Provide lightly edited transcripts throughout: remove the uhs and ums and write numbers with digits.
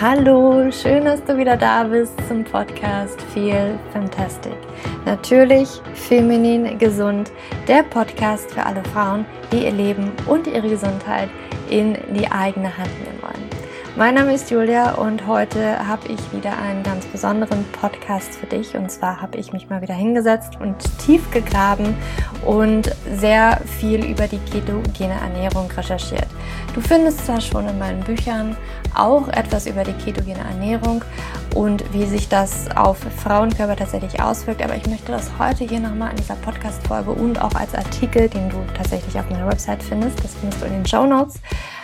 Hallo, schön, dass du wieder da bist zum Podcast Feel Fantastic. Natürlich feminin gesund, der Podcast für alle Frauen, die ihr Leben und ihre Gesundheit in die eigene Hand nehmen wollen. Mein Name ist Julia und heute habe ich wieder einen ganz besonderen Podcast für dich. Und zwar habe ich mich mal wieder hingesetzt und tief gegraben und sehr viel über die ketogene Ernährung recherchiert. Du findest zwar schon in meinen Büchern auch etwas über die ketogene Ernährung und wie sich das auf Frauenkörper tatsächlich auswirkt, aber ich möchte das heute hier nochmal in dieser Podcast-Folge und auch als Artikel, den du tatsächlich auf meiner Website findest, das findest du in den Shownotes.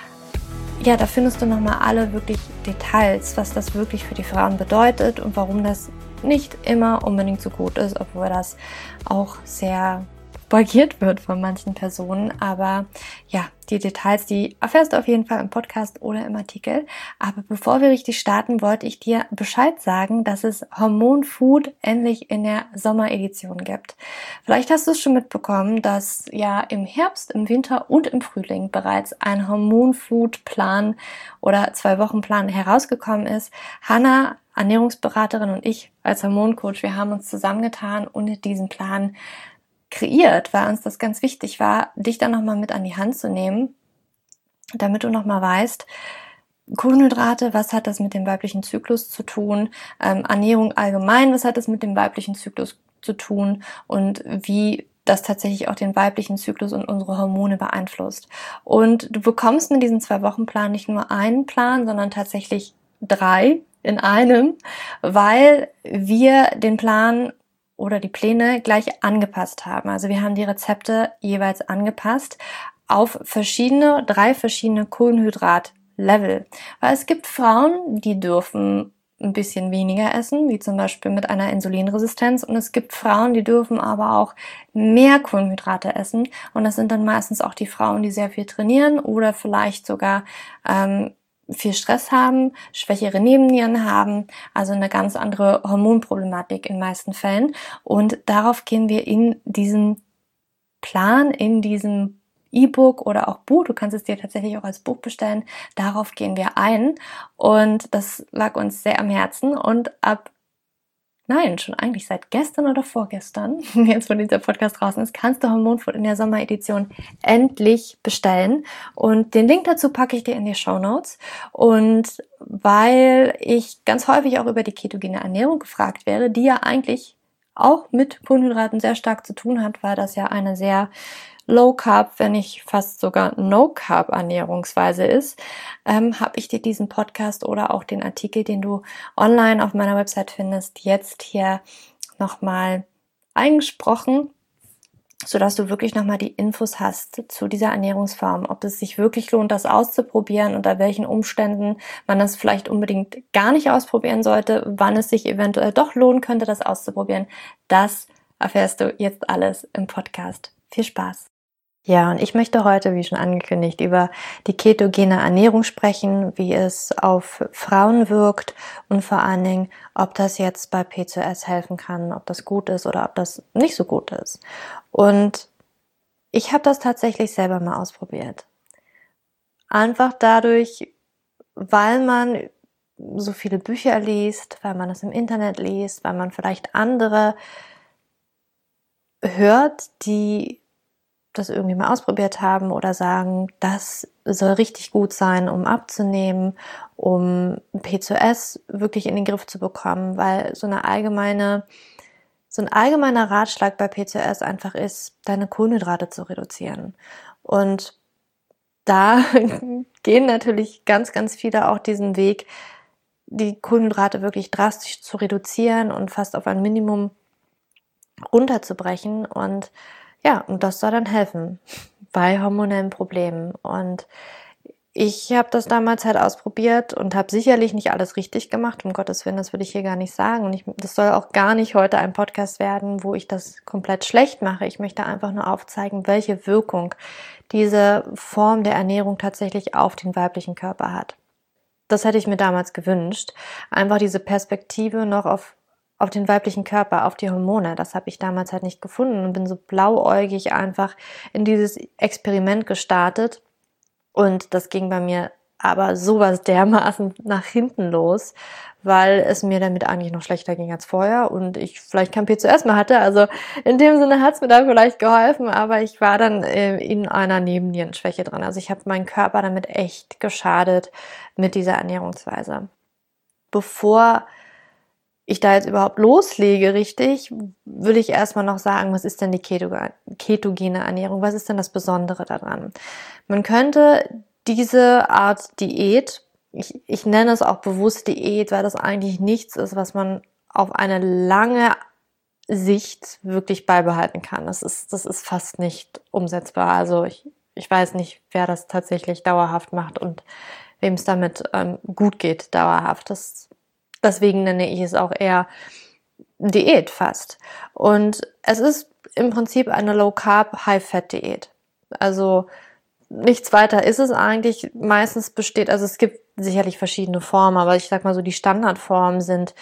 Ja, da findest du nochmal alle wirklich Details, was das wirklich für die Frauen bedeutet und warum das nicht immer unbedingt so gut ist, obwohl das auch sehr propagiert wird von manchen Personen. Aber ja, die Details, die erfährst du auf jeden Fall im Podcast oder im Artikel. Aber bevor wir richtig starten, wollte ich dir Bescheid sagen, dass es Hormonfood endlich in der Sommeredition gibt. Vielleicht hast du es schon mitbekommen, dass ja im Herbst, im Winter und im Frühling bereits ein Hormonfood-Plan oder 2-Wochen-Plan herausgekommen ist. Hannah, Ernährungsberaterin, und ich als Hormoncoach, wir haben uns zusammengetan und diesen Plan kreiert, weil uns das ganz wichtig war, dich dann nochmal mit an die Hand zu nehmen, damit du nochmal weißt, Kohlenhydrate, was hat das mit dem weiblichen Zyklus zu tun, Ernährung allgemein, was hat das mit dem weiblichen Zyklus zu tun und wie das tatsächlich auch den weiblichen Zyklus und unsere Hormone beeinflusst. Und du bekommst mit diesem 2-Wochen-Plan nicht nur einen Plan, sondern tatsächlich 3 in einem, weil wir den Plan oder die Pläne gleich angepasst haben. Also wir haben die Rezepte jeweils angepasst auf 3 verschiedene Kohlenhydratlevel. Weil es gibt Frauen, die dürfen ein bisschen weniger essen, wie zum Beispiel mit einer Insulinresistenz. Und es gibt Frauen, die dürfen aber auch mehr Kohlenhydrate essen. Und das sind dann meistens auch die Frauen, die sehr viel trainieren oder vielleicht sogar viel Stress haben, schwächere Nebennieren haben, also eine ganz andere Hormonproblematik in meisten Fällen. Und darauf gehen wir in diesem Plan, in diesem E-Book oder auch Buch, du kannst es dir tatsächlich auch als Buch bestellen, darauf gehen wir ein. Und das lag uns sehr am Herzen und schon eigentlich seit gestern oder vorgestern, jetzt wo dieser Podcast draußen ist, kannst du Hormonfood in der Sommeredition endlich bestellen. Und den Link dazu packe ich dir in die Shownotes. Und weil ich ganz häufig auch über die ketogene Ernährung gefragt werde, die ja eigentlich auch mit Kohlenhydraten sehr stark zu tun hat, weil das ja eine sehr Low-Carb, wenn nicht fast sogar No-Carb-Ernährungsweise ist, habe ich dir diesen Podcast oder auch den Artikel, den du online auf meiner Website findest, jetzt hier nochmal eingesprochen, sodass du wirklich nochmal die Infos hast zu dieser Ernährungsform, ob es sich wirklich lohnt, das auszuprobieren, unter welchen Umständen man das vielleicht unbedingt gar nicht ausprobieren sollte, wann es sich eventuell doch lohnen könnte, das auszuprobieren. Das erfährst du jetzt alles im Podcast. Viel Spaß! Ja, und ich möchte heute, wie schon angekündigt, über die ketogene Ernährung sprechen, wie es auf Frauen wirkt und vor allen Dingen, ob das jetzt bei PCOS helfen kann, ob das gut ist oder ob das nicht so gut ist. Und ich habe das tatsächlich selber mal ausprobiert. Einfach dadurch, weil man so viele Bücher liest, weil man es im Internet liest, weil man vielleicht andere hört, die das irgendwie mal ausprobiert haben oder sagen, das soll richtig gut sein, um abzunehmen, um PCOS wirklich in den Griff zu bekommen, weil so ein allgemeiner Ratschlag bei PCOS einfach ist, deine Kohlenhydrate zu reduzieren. Und da gehen natürlich ganz, ganz viele auch diesen Weg, die Kohlenhydrate wirklich drastisch zu reduzieren und fast auf ein Minimum runterzubrechen. Und das soll dann helfen bei hormonellen Problemen. Und ich habe das damals halt ausprobiert und habe sicherlich nicht alles richtig gemacht, um Gottes Willen, das würde ich hier gar nicht sagen. Und das soll auch gar nicht heute ein Podcast werden, wo ich das komplett schlecht mache. Ich möchte einfach nur aufzeigen, welche Wirkung diese Form der Ernährung tatsächlich auf den weiblichen Körper hat. Das hätte ich mir damals gewünscht. Einfach diese Perspektive noch auf den weiblichen Körper, auf die Hormone. Das habe ich damals halt nicht gefunden und bin so blauäugig einfach in dieses Experiment gestartet. Und das ging bei mir aber sowas dermaßen nach hinten los, weil es mir damit eigentlich noch schlechter ging als vorher und ich vielleicht kein PCOS mehr hatte. Also in dem Sinne hat es mir da vielleicht geholfen, aber ich war dann in einer Nebennierenschwäche drin. Also ich habe meinen Körper damit echt geschadet mit dieser Ernährungsweise. Bevor ich da jetzt überhaupt loslege, richtig, will ich erstmal noch sagen, was ist denn die ketogene Ernährung? Was ist denn das Besondere daran? Man könnte diese Art Diät, ich nenne es auch bewusst Diät, weil das eigentlich nichts ist, was man auf eine lange Sicht wirklich beibehalten kann. Das ist fast nicht umsetzbar. Also ich weiß nicht, wer das tatsächlich dauerhaft macht und wem es damit gut geht, dauerhaft. Deswegen nenne ich es auch eher Diät fast. Und es ist im Prinzip eine Low-Carb, High-Fat-Diät. Also nichts weiter ist es eigentlich. Meistens besteht, also es gibt sicherlich verschiedene Formen, aber ich sag mal so, die Standardformen sind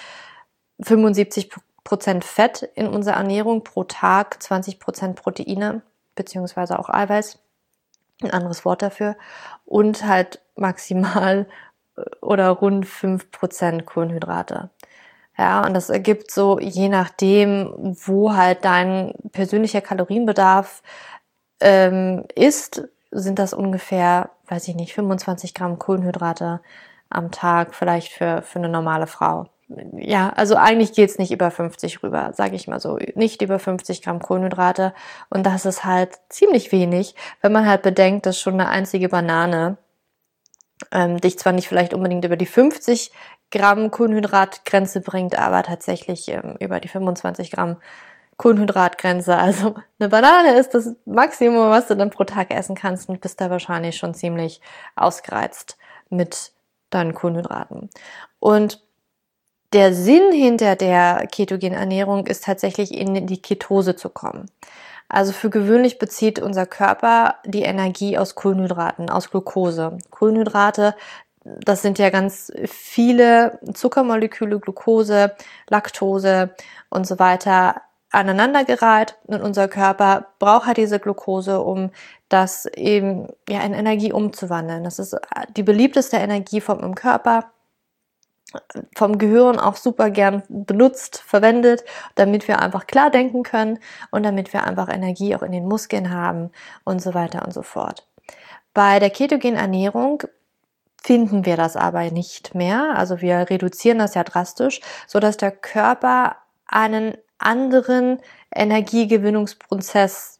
75% Fett in unserer Ernährung pro Tag, 20% Proteine, beziehungsweise auch Eiweiß, ein anderes Wort dafür, und halt maximal oder rund 5% Kohlenhydrate. Ja, und das ergibt so, je nachdem, wo halt dein persönlicher Kalorienbedarf ist, sind das ungefähr, weiß ich nicht, 25 Gramm Kohlenhydrate am Tag, vielleicht für eine normale Frau. Ja, also eigentlich geht's nicht über 50 rüber, sage ich mal so. Nicht über 50 Gramm Kohlenhydrate. Und das ist halt ziemlich wenig, wenn man halt bedenkt, dass schon eine einzige Banane dich zwar nicht vielleicht unbedingt über die 50 Gramm Kohlenhydratgrenze bringt, aber tatsächlich über die 25 Gramm Kohlenhydratgrenze. Also eine Banane ist das Maximum, was du dann pro Tag essen kannst und bist da wahrscheinlich schon ziemlich ausgereizt mit deinen Kohlenhydraten. Und der Sinn hinter der ketogenen Ernährung ist tatsächlich in die Ketose zu kommen. Also für gewöhnlich bezieht unser Körper die Energie aus Kohlenhydraten, aus Glucose. Kohlenhydrate, das sind ja ganz viele Zuckermoleküle, Glucose, Laktose und so weiter aneinandergereiht. Und unser Körper braucht halt diese Glucose, um das eben ja in Energie umzuwandeln. Das ist die beliebteste Energieform im Körper, vom Gehirn auch super gern benutzt, verwendet, damit wir einfach klar denken können und damit wir einfach Energie auch in den Muskeln haben und so weiter und so fort. Bei der ketogenen Ernährung finden wir das aber nicht mehr. Also wir reduzieren das ja drastisch, so dass der Körper einen anderen Energiegewinnungsprozess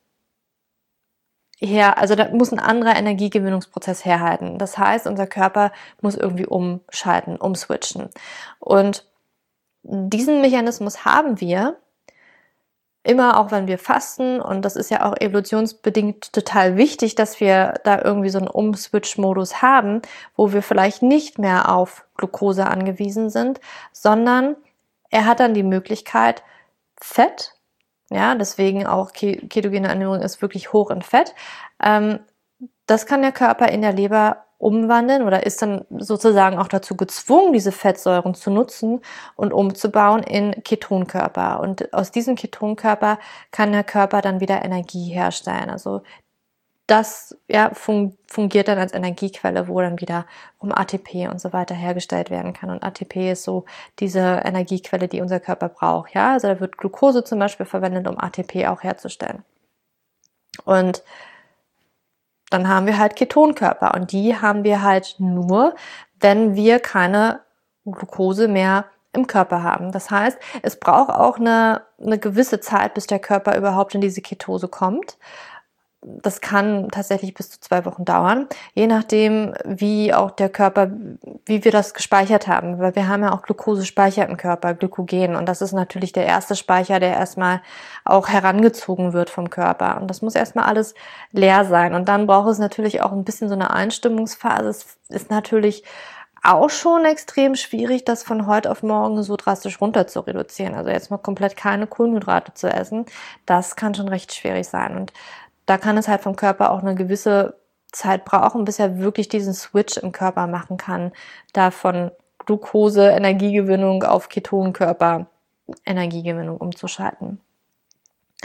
also da muss ein anderer Energiegewinnungsprozess herhalten. Das heißt, unser Körper muss irgendwie umschalten, umswitchen. Und diesen Mechanismus haben wir immer, auch wenn wir fasten. Und das ist ja auch evolutionsbedingt total wichtig, dass wir da irgendwie so einen Umswitch-Modus haben, wo wir vielleicht nicht mehr auf Glucose angewiesen sind, sondern er hat dann die Möglichkeit, Fett, ja, deswegen auch ketogene Ernährung ist wirklich hoch in Fett. Das kann der Körper in der Leber umwandeln oder ist dann sozusagen auch dazu gezwungen, diese Fettsäuren zu nutzen und umzubauen in Ketonkörper. Und aus diesem Ketonkörper kann der Körper dann wieder Energie herstellen. Also das ja, fungiert dann als Energiequelle, wo dann wieder ATP und so weiter hergestellt werden kann. Und ATP ist so diese Energiequelle, die unser Körper braucht. Ja, also da wird Glucose zum Beispiel verwendet, um ATP auch herzustellen. Und dann haben wir halt Ketonkörper. Und die haben wir halt nur, wenn wir keine Glucose mehr im Körper haben. Das heißt, es braucht auch eine gewisse Zeit, bis der Körper überhaupt in diese Ketose kommt. Das kann tatsächlich bis zu 2 Wochen dauern, je nachdem, wie auch der Körper, wie wir das gespeichert haben, weil wir haben ja auch Glukosespeicher im Körper, Glykogen, und das ist natürlich der erste Speicher, der erstmal auch herangezogen wird vom Körper, und das muss erstmal alles leer sein, und dann braucht es natürlich auch ein bisschen so eine Einstimmungsphase. Es ist natürlich auch schon extrem schwierig, das von heute auf morgen so drastisch runter zu reduzieren, also jetzt mal komplett keine Kohlenhydrate zu essen, das kann schon recht schwierig sein, und da kann es halt vom Körper auch eine gewisse Zeit brauchen, bis er wirklich diesen Switch im Körper machen kann, da von Glucose, Energiegewinnung auf Ketonkörper, Energiegewinnung umzuschalten.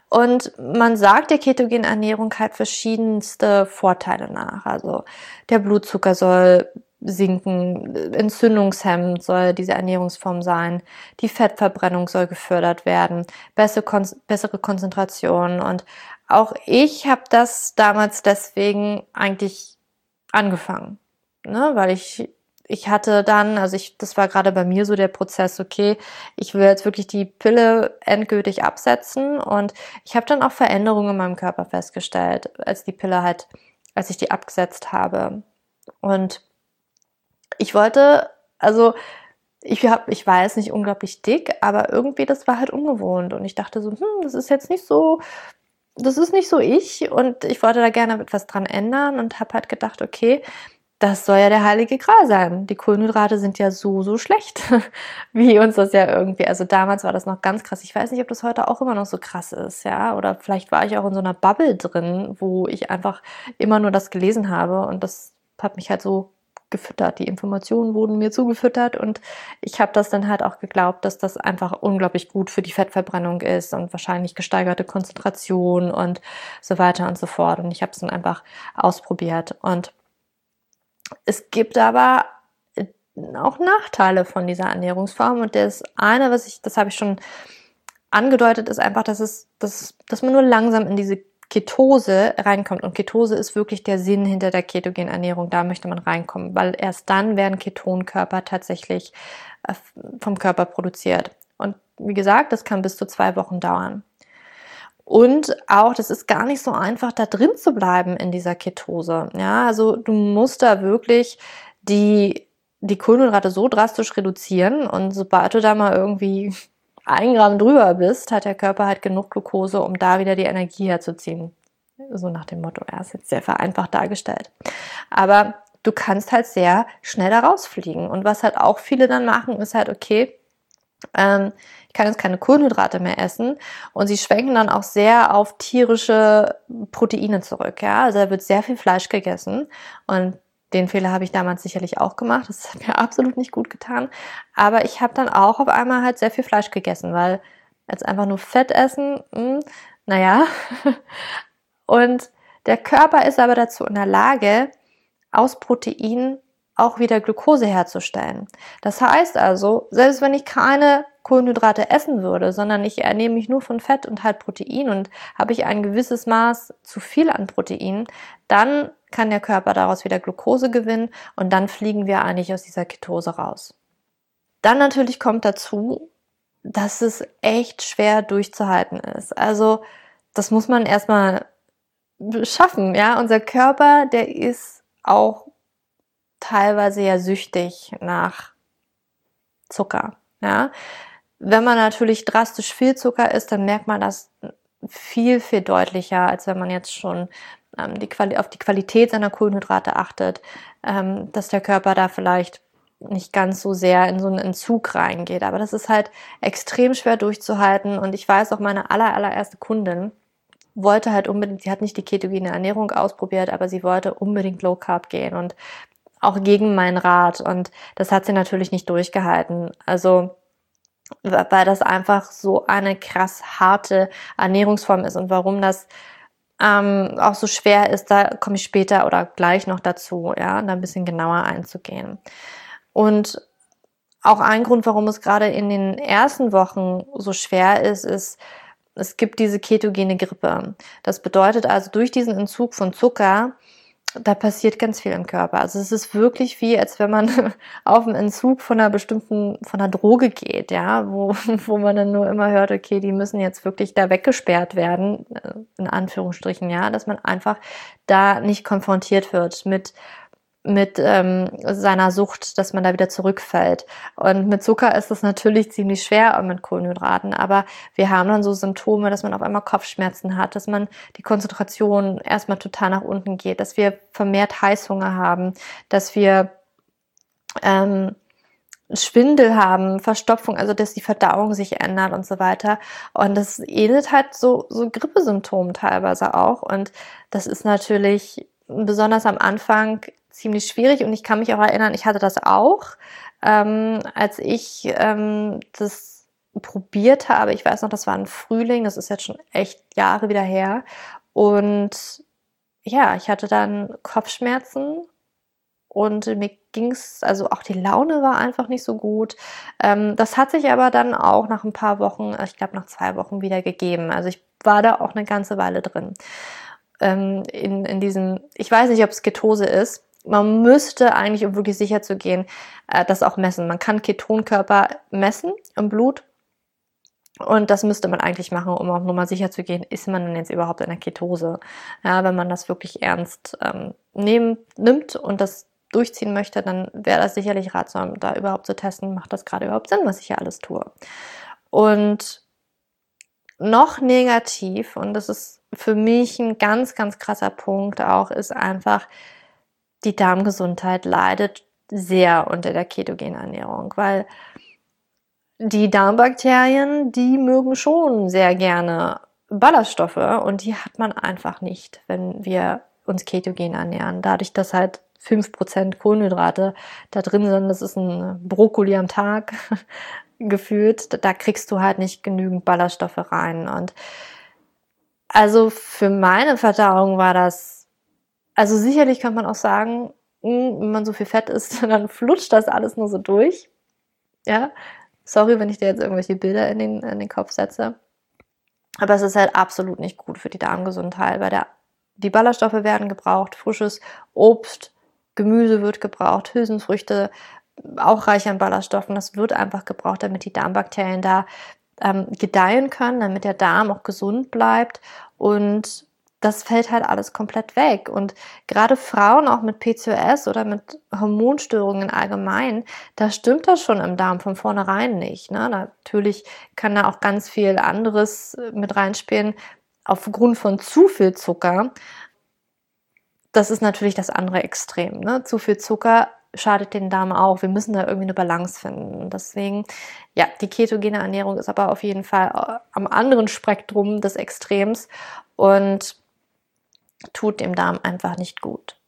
Und man sagt der ketogenen Ernährung halt verschiedenste Vorteile nach. Also der Blutzucker soll sinken, entzündungshemmend soll diese Ernährungsform sein, die Fettverbrennung soll gefördert werden, bessere Konzentration. Und auch ich habe das damals deswegen eigentlich angefangen, ne? Weil ich hatte dann, das war gerade bei mir so der Prozess, okay, ich will jetzt wirklich die Pille endgültig absetzen, und ich habe dann auch Veränderungen in meinem Körper festgestellt, als ich die abgesetzt habe. Und ich wollte, ich war jetzt nicht unglaublich dick, aber irgendwie, das war halt ungewohnt, und ich dachte so, das ist nicht so ich, und ich wollte da gerne etwas dran ändern und habe halt gedacht, okay, das soll ja der heilige Gral sein. Die Kohlenhydrate sind ja so schlecht, wie uns das ja irgendwie, also damals war das noch ganz krass. Ich weiß nicht, ob das heute auch immer noch so krass ist, ja, oder vielleicht war ich auch in so einer Bubble drin, wo ich einfach immer nur das gelesen habe, und das hat mich halt so gefüttert. Die Informationen wurden mir zugefüttert, und ich habe das dann halt auch geglaubt, dass das einfach unglaublich gut für die Fettverbrennung ist und wahrscheinlich gesteigerte Konzentration und so weiter und so fort. Und ich habe es dann einfach ausprobiert, und es gibt aber auch Nachteile von dieser Ernährungsform, und das eine, das habe ich schon angedeutet, ist einfach, dass man nur langsam in diese Ketose reinkommt, und Ketose ist wirklich der Sinn hinter der ketogenen Ernährung, da möchte man reinkommen, weil erst dann werden Ketonkörper tatsächlich vom Körper produziert, und wie gesagt, das kann bis zu 2 Wochen dauern. Und auch, das ist gar nicht so einfach, da drin zu bleiben in dieser Ketose. Ja, also du musst da wirklich die Kohlenhydrate so drastisch reduzieren, und sobald du da mal irgendwie 1 Gramm drüber bist, hat der Körper halt genug Glucose, um da wieder die Energie herzuziehen. So nach dem Motto, er ist jetzt sehr vereinfacht dargestellt. Aber du kannst halt sehr schnell da rausfliegen. Und was halt auch viele dann machen, ist halt, okay, ich kann jetzt keine Kohlenhydrate mehr essen, und sie schwenken dann auch sehr auf tierische Proteine zurück. Ja? Also da wird sehr viel Fleisch gegessen, und den Fehler habe ich damals sicherlich auch gemacht. Das hat mir absolut nicht gut getan. Aber ich habe dann auch auf einmal halt sehr viel Fleisch gegessen, weil jetzt einfach nur Fett essen, naja. Und der Körper ist aber dazu in der Lage, aus Proteinen auch wieder Glucose herzustellen. Das heißt also, selbst wenn ich keine Kohlenhydrate essen würde, sondern ich ernähre mich nur von Fett und halt Protein, und habe ich ein gewisses Maß zu viel an Protein, dann kann der Körper daraus wieder Glucose gewinnen, und dann fliegen wir eigentlich aus dieser Ketose raus. Dann natürlich kommt dazu, dass es echt schwer durchzuhalten ist. Also das muss man erstmal schaffen, ja. Unser Körper, der ist auch teilweise ja süchtig nach Zucker, ja. Wenn man natürlich drastisch viel Zucker isst, dann merkt man das viel deutlicher, als wenn man jetzt schon auf die Qualität seiner Kohlenhydrate achtet, dass der Körper da vielleicht nicht ganz so sehr in so einen Entzug reingeht. Aber das ist halt extrem schwer durchzuhalten, und ich weiß auch, meine allererste Kundin wollte halt unbedingt, sie hat nicht die ketogene Ernährung ausprobiert, aber sie wollte unbedingt Low Carb gehen, und auch gegen meinen Rat, und das hat sie natürlich nicht durchgehalten. Also weil das einfach so eine krass harte Ernährungsform ist, und warum das auch so schwer ist, da komme ich später oder gleich noch dazu, ja, da ein bisschen genauer einzugehen. Und auch ein Grund, warum es gerade in den ersten Wochen so schwer ist, es gibt diese ketogene Grippe. Das bedeutet also, durch diesen Entzug von Zucker, da passiert ganz viel im Körper. Also es ist wirklich wie, als wenn man auf einen Entzug von einer Droge geht, ja, wo man dann nur immer hört, okay, die müssen jetzt wirklich da weggesperrt werden, in Anführungsstrichen, ja, dass man einfach da nicht konfrontiert wird mit seiner Sucht, dass man da wieder zurückfällt. Und mit Zucker ist das natürlich ziemlich schwer, und mit Kohlenhydraten, aber wir haben dann so Symptome, dass man auf einmal Kopfschmerzen hat, dass man die Konzentration erstmal total nach unten geht, dass wir vermehrt Heißhunger haben, dass wir Schwindel haben, Verstopfung, also dass die Verdauung sich ändert und so weiter. Und das ähnelt halt so Grippesymptomen teilweise auch. Und das ist natürlich besonders am Anfang ziemlich schwierig, und ich kann mich auch erinnern, ich hatte das auch, als ich das probiert habe. Ich weiß noch, das war ein Frühling, das ist jetzt schon echt Jahre wieder her. Und ja, ich hatte dann Kopfschmerzen und mir ging's, also auch die Laune war einfach nicht so gut. Das hat sich aber dann auch nach ein paar Wochen, ich glaube nach 2 Wochen wieder gegeben. Also ich war da auch eine ganze Weile drin. In diesem, ich weiß nicht, ob es Ketose ist. Man müsste eigentlich, um wirklich sicher zu gehen, das auch messen. Man kann Ketonkörper messen im Blut. Und das müsste man eigentlich machen, um auch nur mal sicher zu gehen, ist man denn jetzt überhaupt in der Ketose? Ja, wenn man das wirklich ernst nimmt und das durchziehen möchte, dann wäre das sicherlich ratsam, da überhaupt zu testen, macht das gerade überhaupt Sinn, was ich hier alles tue. Und noch negativ, und das ist für mich ein ganz, ganz krasser Punkt auch, ist einfach, die Darmgesundheit leidet sehr unter der ketogenen Ernährung, weil die Darmbakterien, die mögen schon sehr gerne Ballaststoffe und die hat man einfach nicht, wenn wir uns ketogen ernähren. Dadurch, dass halt 5% Kohlenhydrate da drin sind, das ist ein Brokkoli am Tag gefühlt, da kriegst du halt nicht genügend Ballaststoffe rein. Und also für meine Verdauung war das, also sicherlich kann man auch sagen, wenn man so viel Fett isst, dann flutscht das alles nur so durch. Ja, sorry, wenn ich dir jetzt irgendwelche Bilder in den Kopf setze. Aber es ist halt absolut nicht gut für die Darmgesundheit, weil die Ballaststoffe werden gebraucht, frisches Obst, Gemüse wird gebraucht, Hülsenfrüchte, auch reich an Ballaststoffen. Das wird einfach gebraucht, damit die Darmbakterien da gedeihen können, damit der Darm auch gesund bleibt. Und das fällt halt alles komplett weg. Und gerade Frauen auch mit PCOS oder mit Hormonstörungen allgemein, da stimmt das schon im Darm von vornherein nicht. Ne? Natürlich kann da auch ganz viel anderes mit reinspielen, aufgrund von zu viel Zucker. Das ist natürlich das andere Extrem. Ne? Zu viel Zucker schadet den Darm auch. Wir müssen da irgendwie eine Balance finden. Und deswegen, ja, die ketogene Ernährung ist aber auf jeden Fall am anderen Spektrum des Extrems und tut dem Darm einfach nicht gut.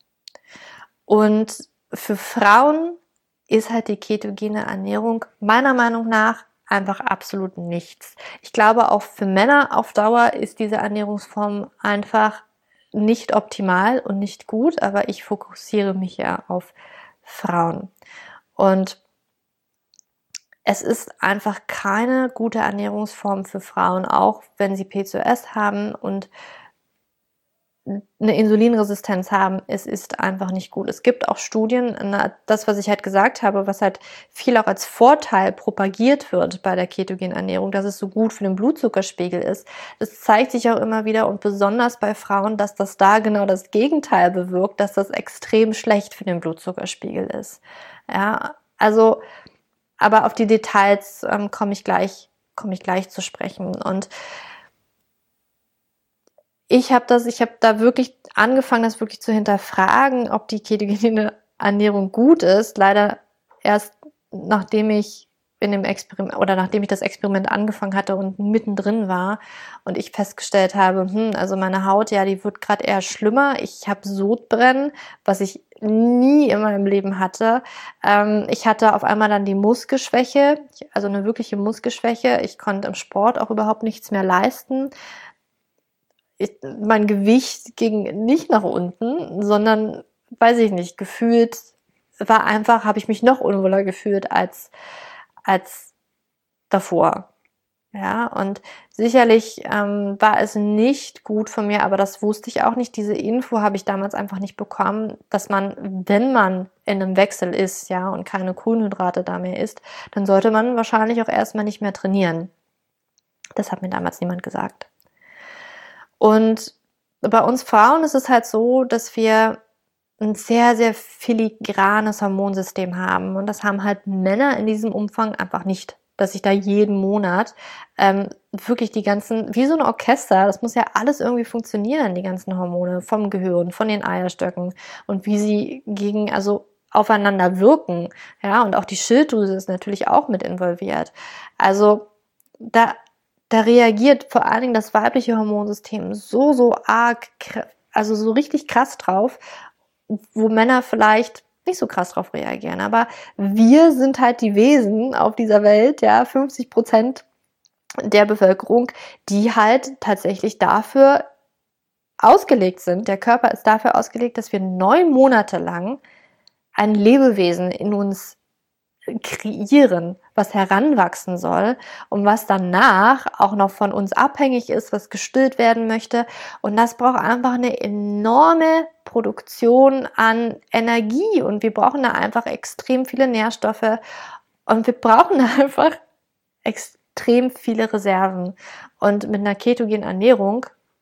Und für Frauen ist halt die ketogene Ernährung meiner Meinung nach einfach absolut nichts. Ich glaube, auch für Männer auf Dauer ist diese Ernährungsform einfach nicht optimal und nicht gut, aber ich fokussiere mich ja auf Frauen. Und es ist einfach keine gute Ernährungsform für Frauen, auch wenn sie PCOS haben und eine Insulinresistenz haben, es ist einfach nicht gut. Es gibt auch Studien, das, was ich halt gesagt habe, was halt viel auch als Vorteil propagiert wird bei der ketogenen Ernährung, dass es so gut für den Blutzuckerspiegel ist. Das zeigt sich auch immer wieder und besonders bei Frauen, dass das da genau das Gegenteil bewirkt, dass das extrem schlecht für den Blutzuckerspiegel ist. Ja, also, aber auf die Details komme ich gleich zu sprechen. Und ich habe da wirklich angefangen, das wirklich zu hinterfragen, ob die ketogene Ernährung gut ist. Leider erst nachdem ich nachdem ich das Experiment angefangen hatte und mittendrin war und ich festgestellt habe, also meine Haut, ja, die wird gerade eher schlimmer. Ich habe Sodbrennen, was ich nie in meinem Leben hatte. Ich hatte auf einmal dann die Muskelschwäche, also eine wirkliche Muskelschwäche. Ich konnte im Sport auch überhaupt nichts mehr leisten. Mein Gewicht ging nicht nach unten, sondern, weiß ich nicht, gefühlt habe ich mich noch unwohler gefühlt als davor. Ja, und sicherlich war es nicht gut von mir, aber das wusste ich auch nicht. Diese Info habe ich damals einfach nicht bekommen, dass man, wenn man in einem Wechsel ist, ja, und keine Kohlenhydrate da mehr isst, dann sollte man wahrscheinlich auch erstmal nicht mehr trainieren. Das hat mir damals niemand gesagt. Und bei uns Frauen ist es halt so, dass wir ein sehr, sehr filigranes Hormonsystem haben. Und das haben halt Männer in diesem Umfang einfach nicht. Dass ich da jeden Monat wirklich die ganzen, wie so ein Orchester, das muss ja alles irgendwie funktionieren, die ganzen Hormone vom Gehirn, von den Eierstöcken und wie sie aufeinander wirken. Ja, und auch die Schilddrüse ist natürlich auch mit involviert. Also da reagiert vor allen Dingen das weibliche Hormonsystem so arg, also so richtig krass drauf, wo Männer vielleicht nicht so krass drauf reagieren. Aber wir sind halt die Wesen auf dieser Welt, ja, 50% der Bevölkerung, die halt tatsächlich dafür ausgelegt sind. Der Körper ist dafür ausgelegt, dass wir 9 Monate lang ein Lebewesen in uns kreieren, was heranwachsen soll und was danach auch noch von uns abhängig ist, was gestillt werden möchte. Und das braucht einfach eine enorme Produktion an Energie und wir brauchen da einfach extrem viele Nährstoffe und wir brauchen einfach extrem viele Reserven. Und mit einer ketogenen Ernährung,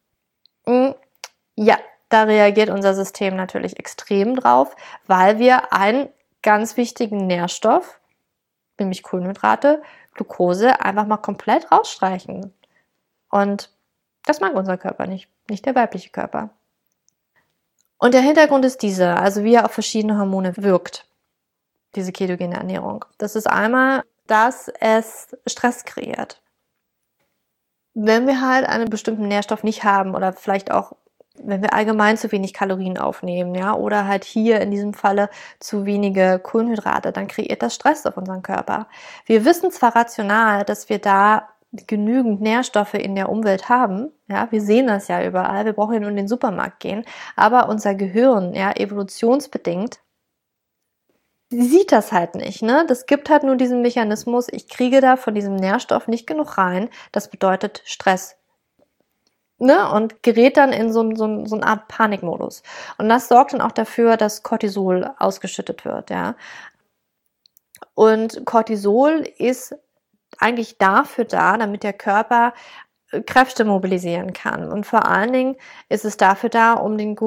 ja, da reagiert unser System natürlich extrem drauf, weil wir einen ganz wichtigen Nährstoff, nämlich Kohlenhydrate, Glucose, einfach mal komplett rausstreichen. Und das mag unser Körper nicht der weibliche Körper. Und der Hintergrund ist dieser, also wie er auf verschiedene Hormone wirkt, diese ketogene Ernährung. Das ist einmal, dass es Stress kreiert. Wenn wir halt einen bestimmten Nährstoff nicht haben oder vielleicht auch wenn wir allgemein zu wenig Kalorien aufnehmen, ja, oder halt hier in diesem Falle zu wenige Kohlenhydrate, dann kreiert das Stress auf unseren Körper. Wir wissen zwar rational, dass wir da genügend Nährstoffe in der Umwelt haben, ja, wir sehen das ja überall, wir brauchen ja nur in den Supermarkt gehen, aber unser Gehirn, ja, evolutionsbedingt, sieht das halt nicht, ne? Das gibt halt nur diesen Mechanismus, ich kriege da von diesem Nährstoff nicht genug rein, das bedeutet Stress. Ne, und gerät dann in so eine Art Panikmodus. Und das sorgt dann auch dafür, dass Cortisol ausgeschüttet wird, ja. Und Cortisol ist eigentlich dafür da, damit der Körper Kräfte mobilisieren kann. Und vor allen Dingen ist es dafür da, um den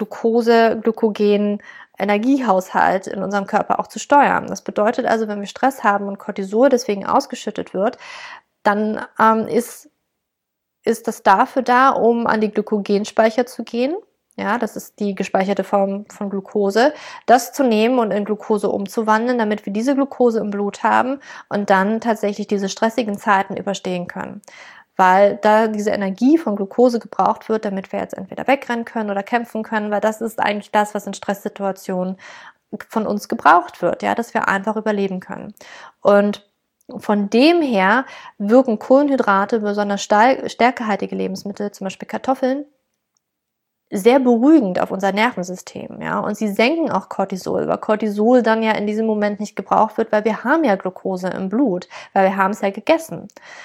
Glukogen-Energiehaushalt in unserem Körper auch zu steuern. Das bedeutet also, wenn wir Stress haben und Cortisol deswegen ausgeschüttet wird, dann ist das dafür da, um an die Glykogenspeicher zu gehen. Ja, das ist die gespeicherte Form von Glucose. Das zu nehmen und in Glucose umzuwandeln, damit wir diese Glucose im Blut haben und dann tatsächlich diese stressigen Zeiten überstehen können. Weil da diese Energie von Glucose gebraucht wird, damit wir jetzt entweder wegrennen können oder kämpfen können, weil das ist eigentlich das, was in Stresssituationen von uns gebraucht wird, ja, dass wir einfach überleben können. Und von dem her wirken Kohlenhydrate, besonders stärkehaltige Lebensmittel, zum Beispiel Kartoffeln, sehr beruhigend auf unser Nervensystem, ja, und sie senken auch Cortisol, weil Cortisol dann ja in diesem Moment nicht gebraucht wird, weil wir haben ja Glucose im Blut, weil wir haben es ja gegessen.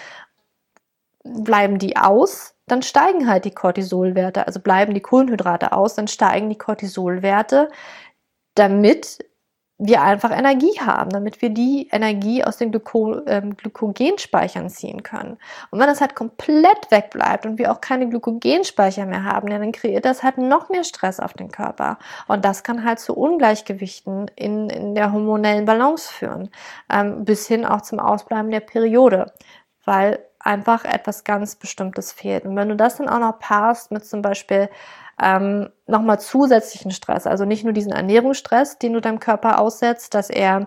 Bleiben die aus, dann steigen halt die Cortisolwerte, also bleiben die Kohlenhydrate aus, dann steigen die Cortisolwerte, damit wir einfach Energie haben, damit wir die Energie aus den Glykogenspeichern ziehen können. Und wenn das halt komplett wegbleibt und wir auch keine Glykogenspeicher mehr haben, dann kreiert das halt noch mehr Stress auf den Körper. Und das kann halt zu Ungleichgewichten in der hormonellen Balance führen, bis hin auch zum Ausbleiben der Periode, weil einfach etwas ganz Bestimmtes fehlt. Und wenn du das dann auch noch paarst mit zum Beispiel nochmal zusätzlichen Stress, also nicht nur diesen Ernährungsstress, den du deinem Körper aussetzt, dass er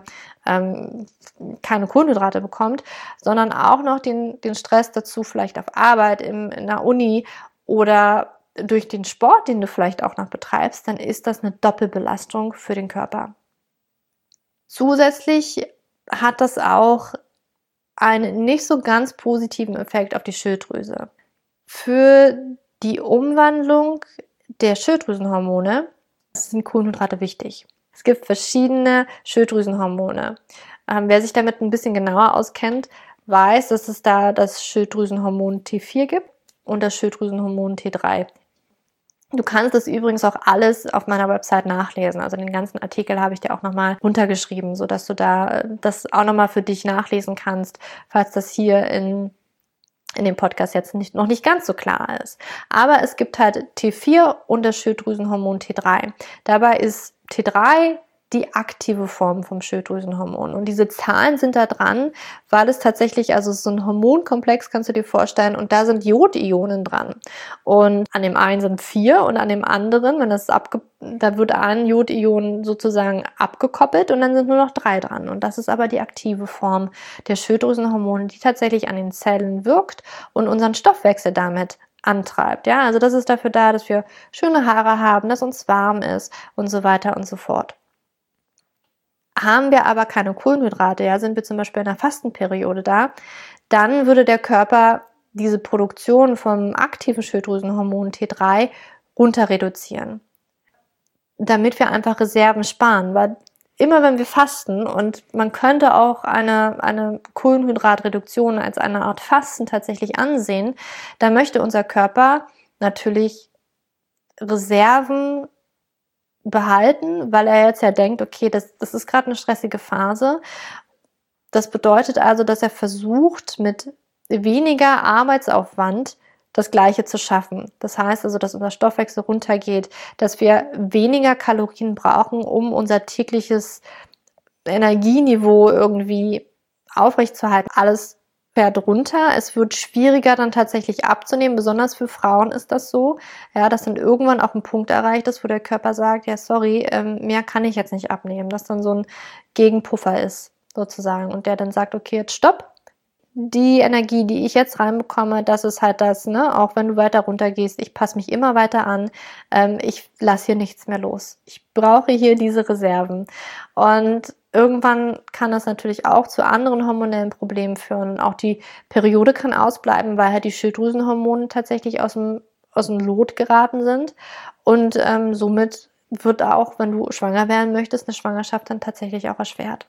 keine Kohlenhydrate bekommt, sondern auch noch den Stress dazu vielleicht auf Arbeit, in der Uni oder durch den Sport, den du vielleicht auch noch betreibst, dann ist das eine Doppelbelastung für den Körper. Zusätzlich hat das auch einen nicht so ganz positiven Effekt auf die Schilddrüse. Für die Umwandlung der Schilddrüsenhormone sind Kohlenhydrate wichtig. Es gibt verschiedene Schilddrüsenhormone. Wer sich damit ein bisschen genauer auskennt, weiß, dass es da das Schilddrüsenhormon T4 gibt und das Schilddrüsenhormon T3. Du kannst das übrigens auch alles auf meiner Website nachlesen. Also den ganzen Artikel habe ich dir auch nochmal runtergeschrieben, sodass du da das auch nochmal für dich nachlesen kannst, falls das hier in dem Podcast jetzt noch nicht ganz so klar ist. Aber es gibt halt T4 und das Schilddrüsenhormon T3. Dabei ist T3 die aktive Form vom Schilddrüsenhormon. Und diese Zahlen sind da dran, weil es tatsächlich, also so ein Hormonkomplex kannst du dir vorstellen, und da sind Jodionen dran. Und an dem einen sind 4 und an dem anderen, da wird ein Jodion sozusagen abgekoppelt und dann sind nur noch 3 dran. Und das ist aber die aktive Form der Schilddrüsenhormone, die tatsächlich an den Zellen wirkt und unseren Stoffwechsel damit antreibt. Ja, also das ist dafür da, dass wir schöne Haare haben, dass uns warm ist und so weiter und so fort. Haben wir aber keine Kohlenhydrate, ja, sind wir zum Beispiel in einer Fastenperiode da, dann würde der Körper diese Produktion vom aktiven Schilddrüsenhormon T3 runter reduzieren, damit wir einfach Reserven sparen, weil immer wenn wir fasten, und man könnte auch eine Kohlenhydratreduktion als eine Art Fasten tatsächlich ansehen, da möchte unser Körper natürlich Reserven behalten, weil er jetzt ja denkt, okay, das ist gerade eine stressige Phase. Das bedeutet also, dass er versucht, mit weniger Arbeitsaufwand das Gleiche zu schaffen. Das heißt also, dass unser Stoffwechsel runtergeht, dass wir weniger Kalorien brauchen, um unser tägliches Energieniveau irgendwie aufrechtzuerhalten. Alles fährt runter. Es wird schwieriger dann tatsächlich abzunehmen. Besonders für Frauen ist das so, ja, dass dann irgendwann auch ein Punkt erreicht ist, wo der Körper sagt, ja sorry, mehr kann ich jetzt nicht abnehmen. Dass dann so ein Gegenpuffer ist sozusagen und der dann sagt, okay, jetzt stopp. Die Energie, die ich jetzt reinbekomme, das ist halt das, ne, auch wenn du weiter runter gehst, ich passe mich immer weiter an, ich lasse hier nichts mehr los. Ich brauche hier diese Reserven. Und irgendwann kann das natürlich auch zu anderen hormonellen Problemen führen. Auch die Periode kann ausbleiben, weil halt die Schilddrüsenhormone tatsächlich aus dem Lot geraten sind. Und somit wird auch, wenn du schwanger werden möchtest, eine Schwangerschaft dann tatsächlich auch erschwert.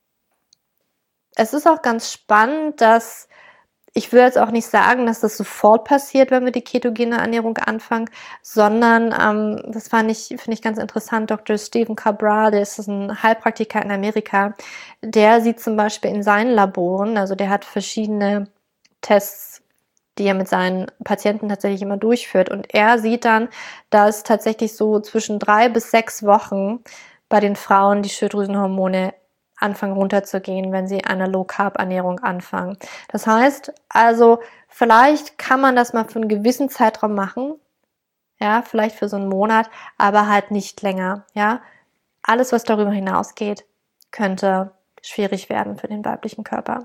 Es ist auch ganz spannend, dass ich will jetzt auch nicht sagen, dass das sofort passiert, wenn wir die ketogene Ernährung anfangen, sondern das finde ich ganz interessant. Dr. Stephen Cabral, der ist ein Heilpraktiker in Amerika, der sieht zum Beispiel in seinen Laboren, also der hat verschiedene Tests, die er mit seinen Patienten tatsächlich immer durchführt, und er sieht dann, dass tatsächlich so zwischen 3 bis 6 Wochen bei den Frauen die Schilddrüsenhormone anfangen runterzugehen, wenn sie eine Low-Carb-Ernährung anfangen. Das heißt, also vielleicht kann man das mal für einen gewissen Zeitraum machen, ja, vielleicht für so einen Monat, aber halt nicht länger, ja. Alles, was darüber hinausgeht, könnte schwierig werden für den weiblichen Körper.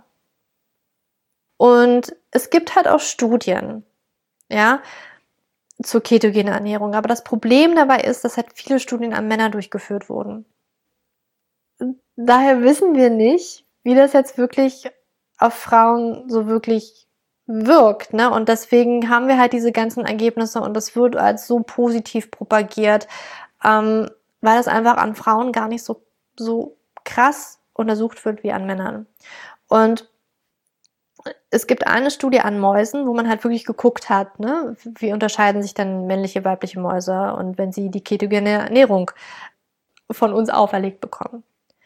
Und es gibt halt auch Studien, ja, zur ketogenen Ernährung, aber das Problem dabei ist, dass halt viele Studien an Männern durchgeführt wurden. Daher wissen wir nicht, wie das jetzt wirklich auf Frauen so wirklich wirkt, ne? Und deswegen haben wir halt diese ganzen Ergebnisse und das wird als so positiv propagiert, weil das einfach an Frauen gar nicht so krass untersucht wird wie an Männern. Und es gibt eine Studie an Mäusen, wo man halt wirklich geguckt hat, ne? Wie unterscheiden sich dann männliche, weibliche Mäuse und wenn sie die ketogene Ernährung von uns auferlegt bekommen.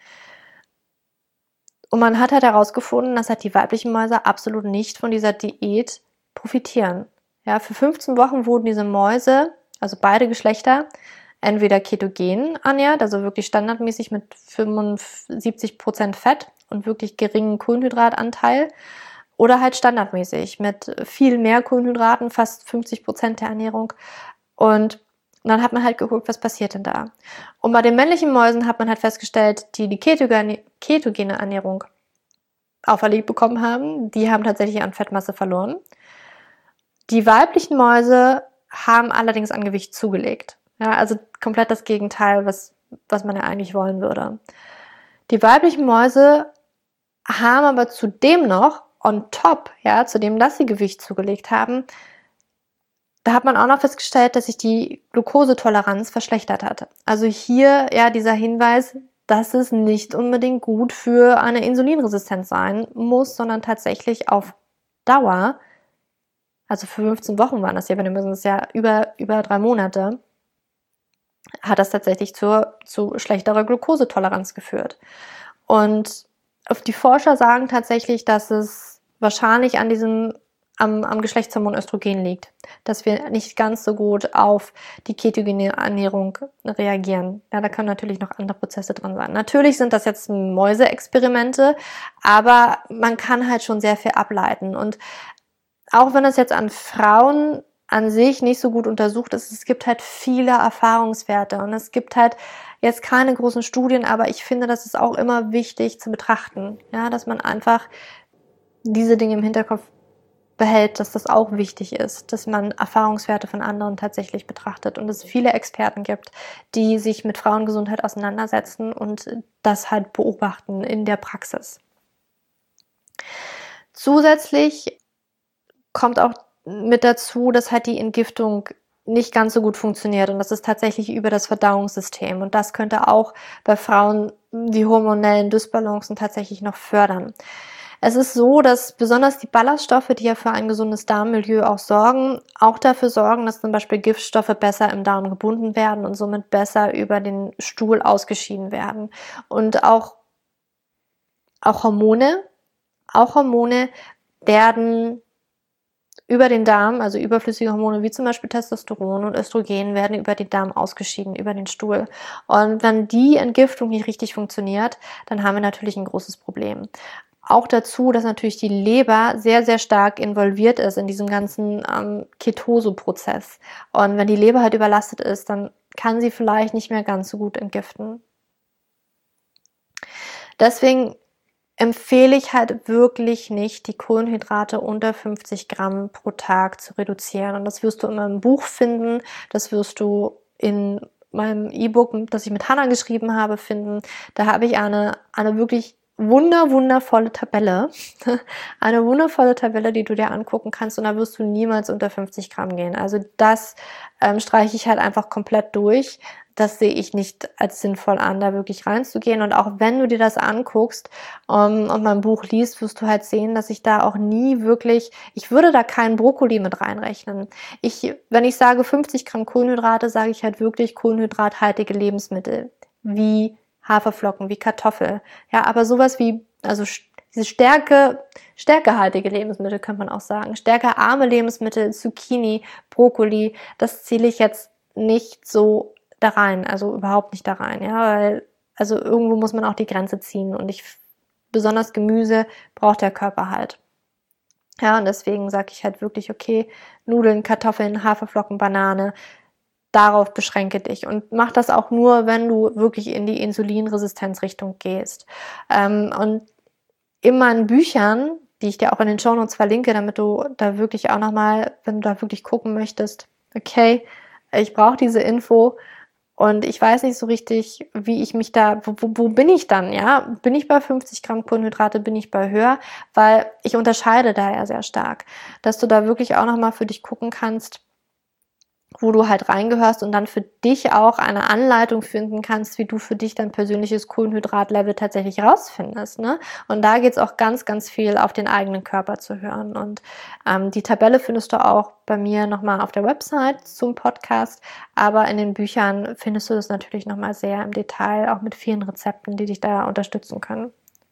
Und man hat halt herausgefunden, dass halt die weiblichen Mäuse absolut nicht von dieser Diät profitieren. Ja, für 15 Wochen wurden diese Mäuse, also beide Geschlechter, entweder ketogen ernährt, also wirklich standardmäßig mit 75% Fett und wirklich geringen Kohlenhydratanteil, oder halt standardmäßig mit viel mehr Kohlenhydraten, fast 50% der Ernährung. Und dann hat man halt geguckt, was passiert denn da. Und bei den männlichen Mäusen hat man halt festgestellt, die ketogene Ernährung auferlegt bekommen haben, die haben tatsächlich an Fettmasse verloren. Die weiblichen Mäuse haben allerdings an Gewicht zugelegt. Ja, also komplett das Gegenteil, was man ja eigentlich wollen würde. Die weiblichen Mäuse haben aber zudem noch on top, ja, zudem, dass sie Gewicht zugelegt haben, da hat man auch noch festgestellt, dass sich die Glukosetoleranz verschlechtert hat. Also hier ja dieser Hinweis, dass es nicht unbedingt gut für eine Insulinresistenz sein muss, sondern tatsächlich auf Dauer, also für 15 Wochen waren das ja, wir müssen es ja über 3 Monate, hat das tatsächlich zu schlechterer Glukosetoleranz geführt. Und die Forscher sagen tatsächlich, dass es wahrscheinlich am Geschlechtshormon Östrogen liegt, dass wir nicht ganz so gut auf die ketogene Ernährung reagieren. Ja, da können natürlich noch andere Prozesse drin sein. Natürlich sind das jetzt Mäuseexperimente, aber man kann halt schon sehr viel ableiten. Und auch wenn es jetzt an Frauen an sich nicht so gut untersucht ist, es gibt halt viele Erfahrungswerte und es gibt halt jetzt keine großen Studien, aber ich finde, das ist auch immer wichtig zu betrachten, ja, dass man einfach diese Dinge im Hinterkopf behält, dass das auch wichtig ist, dass man Erfahrungswerte von anderen tatsächlich betrachtet und es viele Experten gibt, die sich mit Frauengesundheit auseinandersetzen und das halt beobachten in der Praxis. Zusätzlich kommt auch mit dazu, dass halt die Entgiftung nicht ganz so gut funktioniert und das ist tatsächlich über das Verdauungssystem und das könnte auch bei Frauen die hormonellen Dysbalancen tatsächlich noch fördern. Es ist so, dass besonders die Ballaststoffe, die ja für ein gesundes Darmmilieu auch sorgen, auch dafür sorgen, dass zum Beispiel Giftstoffe besser im Darm gebunden werden und somit besser über den Stuhl ausgeschieden werden. Und auch Hormone werden über den Darm, also überflüssige Hormone wie zum Beispiel Testosteron und Östrogen werden über den Darm ausgeschieden, über den Stuhl. Und wenn die Entgiftung nicht richtig funktioniert, dann haben wir natürlich ein großes Problem. Auch dazu, dass natürlich die Leber sehr, sehr stark involviert ist in diesem ganzen Ketose-Prozess. Und wenn die Leber halt überlastet ist, dann kann sie vielleicht nicht mehr ganz so gut entgiften. Deswegen empfehle ich halt wirklich nicht, die Kohlenhydrate unter 50 Gramm pro Tag zu reduzieren. Und das wirst du in meinem Buch finden, das wirst du in meinem E-Book, das ich mit Hannah geschrieben habe, finden. Da habe ich eine wirklich wundervolle Tabelle. Eine wundervolle Tabelle, die du dir angucken kannst und da wirst du niemals unter 50 Gramm gehen. Also das streiche ich halt einfach komplett durch. Das sehe ich nicht als sinnvoll an, da wirklich reinzugehen. Und auch wenn du dir das anguckst und mein Buch liest, wirst du halt sehen, dass ich da auch nie wirklich, ich würde da keinen Brokkoli mit reinrechnen. Wenn ich sage 50 Gramm Kohlenhydrate, sage ich halt wirklich kohlenhydrathaltige Lebensmittel, wie Haferflocken, wie Kartoffel. Ja, aber sowas wie, also diese stärkehaltige Lebensmittel könnte man auch sagen. Stärkearme Lebensmittel, Zucchini, Brokkoli, das zähle ich jetzt nicht so da rein, also überhaupt nicht da rein, ja, weil, also irgendwo muss man auch die Grenze ziehen und besonders Gemüse braucht der Körper halt. Ja, und deswegen sage ich halt wirklich, okay, Nudeln, Kartoffeln, Haferflocken, Banane, darauf beschränke dich und mach das auch nur, wenn du wirklich in die Insulinresistenzrichtung gehst. Und in meinen Büchern, die ich dir auch in den Shownotes verlinke, damit du da wirklich auch nochmal, wenn du da wirklich gucken möchtest, okay, ich brauche diese Info und ich weiß nicht so richtig, wie ich mich da, wo bin ich dann, ja? Bin ich bei 50 Gramm Kohlenhydrate, bin ich bei höher? Weil ich unterscheide da ja sehr stark, dass du da wirklich auch nochmal für dich gucken kannst, wo du halt reingehörst und dann für dich auch eine Anleitung finden kannst, wie du für dich dein persönliches Kohlenhydratlevel tatsächlich rausfindest, ne? Und da geht's auch ganz, ganz viel auf den eigenen Körper zu hören. Und die Tabelle findest du auch bei mir nochmal auf der Website zum Podcast, aber in den Büchern findest du das natürlich nochmal sehr im Detail, auch mit vielen Rezepten, die dich da unterstützen können.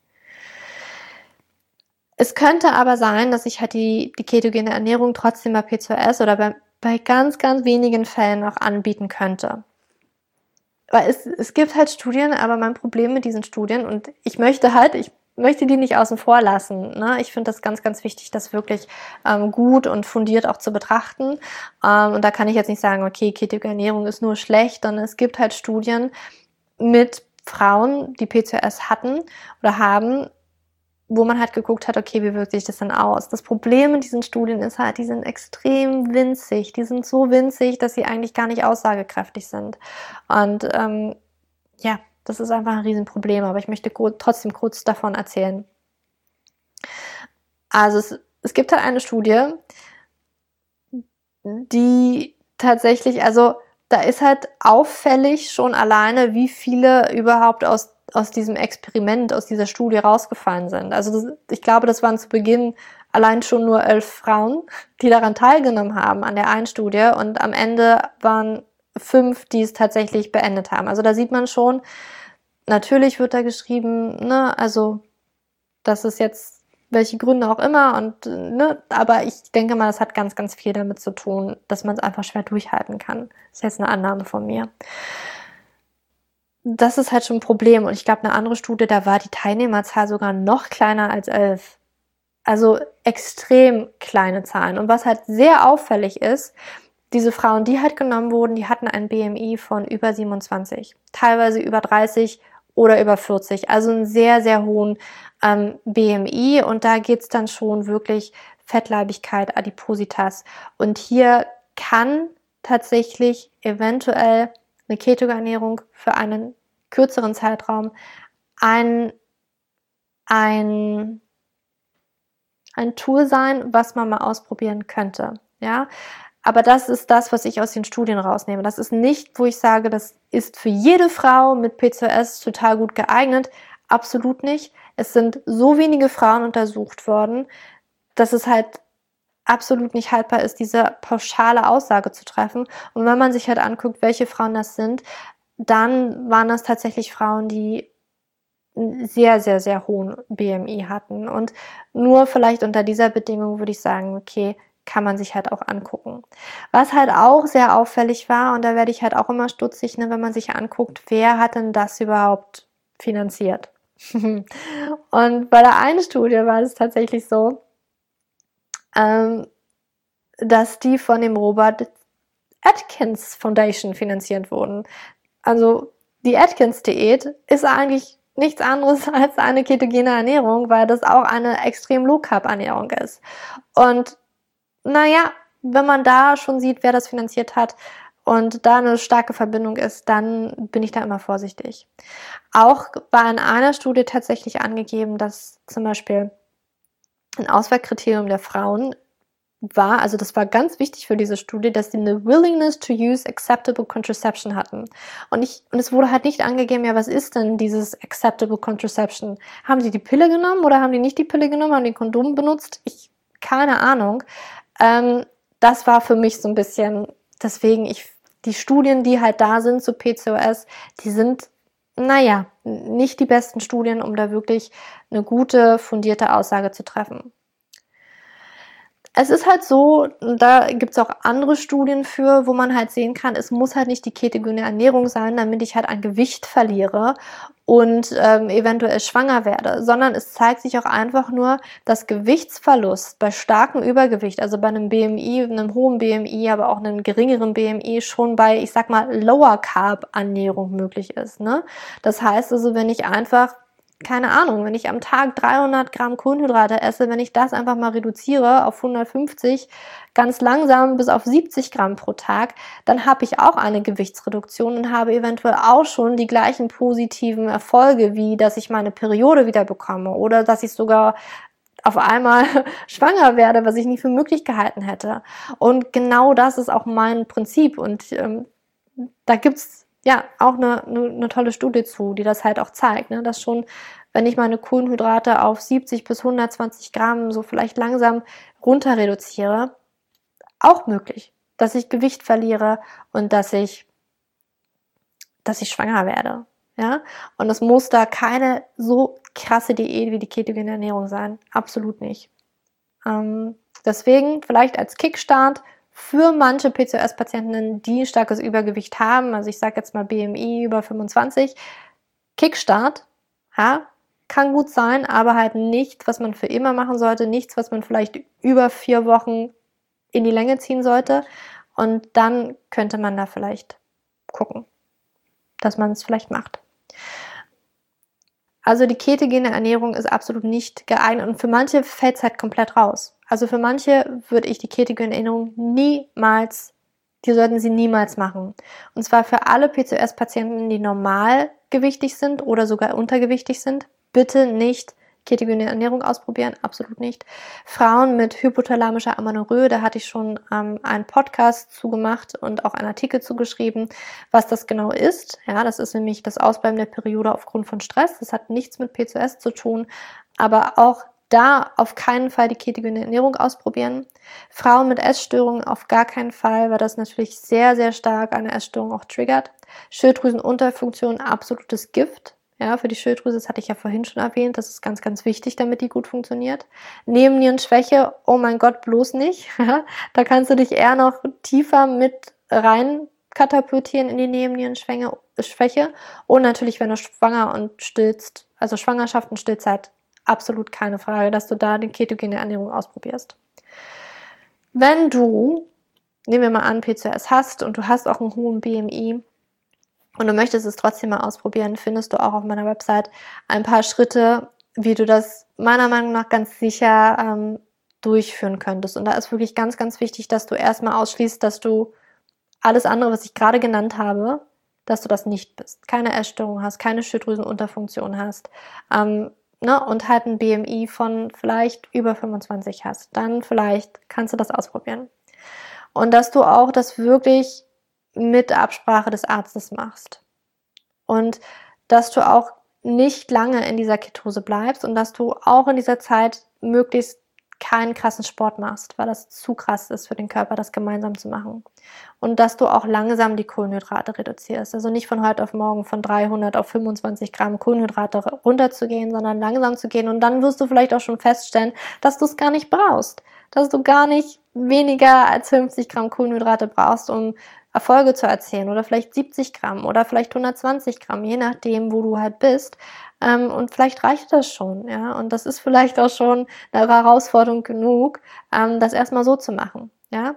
Es könnte aber sein, dass ich halt die ketogene Ernährung trotzdem bei PCOS oder bei ganz, ganz wenigen Fällen auch anbieten könnte. Weil es gibt halt Studien, aber mein Problem mit diesen Studien, und ich möchte die nicht außen vor lassen. Ne? Ich finde das ganz, ganz wichtig, das wirklich gut und fundiert auch zu betrachten. Und da kann ich jetzt nicht sagen, okay, ketogene Ernährung ist nur schlecht, sondern es gibt halt Studien mit Frauen, die PCOS hatten oder haben, wo man halt geguckt hat, okay, wie wirkt sich das denn aus? Das Problem in diesen Studien ist halt, die sind extrem winzig. Die sind so winzig, dass sie eigentlich gar nicht aussagekräftig sind. Und ja, das ist einfach ein Riesenproblem, aber ich möchte trotzdem kurz davon erzählen. Also es gibt halt eine Studie, die tatsächlich, also da ist halt auffällig schon alleine, wie viele überhaupt aus diesem Experiment, aus dieser Studie rausgefallen sind. Also ich glaube, das waren zu Beginn allein schon nur 11 Frauen, die daran teilgenommen haben, an der einen Studie. Und am Ende waren 5, die es tatsächlich beendet haben. Also da sieht man schon, natürlich wird da geschrieben, ne, also das ist jetzt welche Gründe auch immer und ne, aber ich denke mal, das hat ganz, ganz viel damit zu tun, dass man es einfach schwer durchhalten kann. Das ist jetzt eine Annahme von mir. Das ist halt schon ein Problem und ich glaube, eine andere Studie, da war die Teilnehmerzahl sogar noch kleiner als 11. Also extrem kleine Zahlen. Und was halt sehr auffällig ist, diese Frauen, die halt genommen wurden, die hatten ein BMI von über 27, teilweise über 30 oder über 40, also einen sehr, sehr hohen BMI und da geht's dann schon wirklich Fettleibigkeit, Adipositas. Und hier kann tatsächlich eventuell eine Keto-Ernährung für einen kürzeren Zeitraum ein Tool sein, was man mal ausprobieren könnte. Ja, aber das ist das, was ich aus den Studien rausnehme. Das ist nicht, wo ich sage, das ist für jede Frau mit PCOS total gut geeignet. Absolut nicht. Es sind so wenige Frauen untersucht worden, dass es halt absolut nicht haltbar ist, diese pauschale Aussage zu treffen. Und wenn man sich halt anguckt, welche Frauen das sind, dann waren das tatsächlich Frauen, die einen sehr, sehr, sehr hohen BMI hatten. Und nur vielleicht unter dieser Bedingung würde ich sagen, okay, kann man sich halt auch angucken. Was halt auch sehr auffällig war, und da werde ich halt auch immer stutzig, ne, wenn man sich anguckt, wer hat denn das überhaupt finanziert? Und bei der einen Studie war es tatsächlich so, dass die von dem Robert Atkins Foundation finanziert wurden. Also die Atkins-Diät ist eigentlich nichts anderes als eine ketogene Ernährung, weil das auch eine extrem Low-Carb-Ernährung ist. Und naja, wenn man da schon sieht, wer das finanziert hat und da eine starke Verbindung ist, dann bin ich da immer vorsichtig. Auch war in einer Studie tatsächlich angegeben, dass zum Beispiel ein Auswahlkriterium der Frauen war, also das war ganz wichtig für diese Studie, dass sie eine Willingness to use acceptable contraception hatten. Und es wurde halt nicht angegeben, ja, was ist denn dieses acceptable contraception? Haben die Pille genommen oder haben die nicht die Pille genommen, haben die Kondom benutzt? Keine Ahnung. Das war für mich so ein bisschen, deswegen die Studien, die halt da sind zu PCOS, die sind, naja, nicht die besten Studien, um da wirklich eine gute, fundierte Aussage zu treffen. Es ist halt so, da gibt es auch andere Studien für, wo man halt sehen kann, es muss halt nicht die ketogene Ernährung sein, damit ich halt an Gewicht verliere und eventuell schwanger werde, sondern es zeigt sich auch einfach nur, dass Gewichtsverlust bei starkem Übergewicht, also bei einem BMI, einem hohen BMI, aber auch einem geringeren BMI schon bei, ich sag mal, Lower Carb Ernährung möglich ist, ne? Das heißt also, wenn ich einfach, keine Ahnung, wenn ich am Tag 300 Gramm Kohlenhydrate esse, wenn ich das einfach mal reduziere auf 150, ganz langsam bis auf 70 Gramm pro Tag, dann habe ich auch eine Gewichtsreduktion und habe eventuell auch schon die gleichen positiven Erfolge, wie dass ich meine Periode wieder bekomme oder dass ich sogar auf einmal schwanger werde, was ich nie für möglich gehalten hätte. Und genau das ist auch mein Prinzip. Und da gibt's ja auch eine tolle Studie zu, die das halt auch zeigt, ne? Dass schon, wenn ich meine Kohlenhydrate auf 70 bis 120 Gramm so vielleicht langsam runter reduziere, auch möglich, dass ich Gewicht verliere und dass ich schwanger werde. Ja? Und es muss da keine so krasse Diät wie die ketogene Ernährung sein. Absolut nicht. Deswegen vielleicht als Kickstart für manche PCOS-Patienten, die starkes Übergewicht haben, also ich sage jetzt mal BMI über 25, Kickstart, ja, kann gut sein, aber halt nicht, was man für immer machen sollte, nichts, was man vielleicht über 4 Wochen in die Länge ziehen sollte. Und dann könnte man da vielleicht gucken, dass man es vielleicht macht. Also die ketogene Ernährung ist absolut nicht geeignet und für manche fällt es halt komplett raus. Also für manche würde ich die ketogene Ernährung die sollten sie niemals machen. Und zwar für alle PCOS-Patienten, die normalgewichtig sind oder sogar untergewichtig sind, bitte nicht ketogene Ernährung ausprobieren, absolut nicht. Frauen mit hypothalamischer Amenorrhoe, da hatte ich schon einen Podcast zugemacht und auch einen Artikel zugeschrieben, was das genau ist. Ja, das ist nämlich das Ausbleiben der Periode aufgrund von Stress. Das hat nichts mit PCOS zu tun, aber auch da auf keinen Fall die ketogene Ernährung ausprobieren. Frauen mit Essstörungen auf gar keinen Fall, weil das natürlich sehr, sehr stark eine Essstörung auch triggert. Schilddrüsenunterfunktion, absolutes Gift. Ja, für die Schilddrüse, das hatte ich ja vorhin schon erwähnt, das ist ganz, ganz wichtig, damit die gut funktioniert. Nebennierenschwäche, oh mein Gott, bloß nicht. Da kannst du dich eher noch tiefer mit rein katapultieren in die Nebennierenschwäche. Und natürlich, wenn du schwanger und stillst, also Schwangerschaft und Stillzeit, absolut keine Frage, dass du da die ketogene Ernährung ausprobierst. Wenn du, nehmen wir mal an, PCOS hast und du hast auch einen hohen BMI und du möchtest es trotzdem mal ausprobieren, findest du auch auf meiner Website ein paar Schritte, wie du das meiner Meinung nach ganz sicher durchführen könntest. Und da ist wirklich ganz, ganz wichtig, dass du erstmal ausschließt, dass du alles andere, was ich gerade genannt habe, dass du das nicht bist. Keine Essstörung hast, keine Schilddrüsenunterfunktion hast, und halt ein BMI von vielleicht über 25 hast. Dann vielleicht kannst du das ausprobieren. Und dass du auch das wirklich mit Absprache des Arztes machst. Und dass du auch nicht lange in dieser Ketose bleibst und dass du auch in dieser Zeit möglichst keinen krassen Sport machst, weil das zu krass ist für den Körper, das gemeinsam zu machen. Und dass du auch langsam die Kohlenhydrate reduzierst. Also nicht von heute auf morgen von 300 auf 25 Gramm Kohlenhydrate runterzugehen, sondern langsam zu gehen. Und dann wirst du vielleicht auch schon feststellen, dass du es gar nicht brauchst. Dass du gar nicht weniger als 50 Gramm Kohlenhydrate brauchst, um Erfolge zu erzielen. Oder vielleicht 70 Gramm oder vielleicht 120 Gramm, je nachdem, wo du halt bist. Und vielleicht reicht das schon, ja. Und das ist vielleicht auch schon eine Herausforderung genug, das erstmal so zu machen, ja.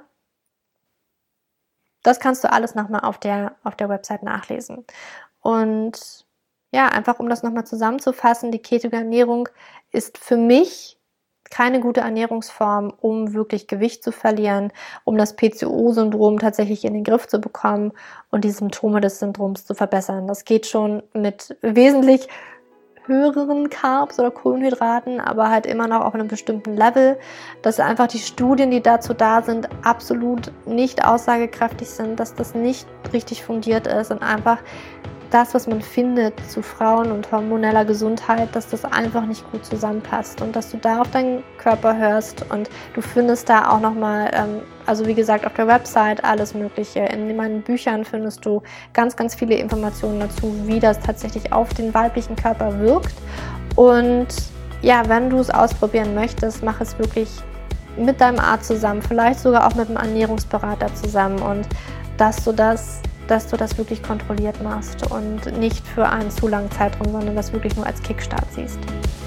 Das kannst du alles nochmal auf der Website nachlesen. Und ja, einfach um das nochmal zusammenzufassen, die ketogene Ernährung ist für mich keine gute Ernährungsform, um wirklich Gewicht zu verlieren, um das PCO-Syndrom tatsächlich in den Griff zu bekommen und die Symptome des Syndroms zu verbessern. Das geht schon mit wesentlich höheren Carbs oder Kohlenhydraten, aber halt immer noch auf einem bestimmten Level, dass einfach die Studien, die dazu da sind, absolut nicht aussagekräftig sind, dass das nicht richtig fundiert ist und einfach das, was man findet zu Frauen und hormoneller Gesundheit, dass das einfach nicht gut zusammenpasst und dass du da auf deinen Körper hörst und du findest da auch nochmal, also wie gesagt, auf der Website alles Mögliche. In meinen Büchern findest du ganz, ganz viele Informationen dazu, wie das tatsächlich auf den weiblichen Körper wirkt. Und ja, wenn du es ausprobieren möchtest, mach es wirklich mit deinem Arzt zusammen, vielleicht sogar auch mit einem Ernährungsberater zusammen und dass du das wirklich kontrolliert machst und nicht für einen zu langen Zeitraum, sondern das wirklich nur als Kickstart siehst.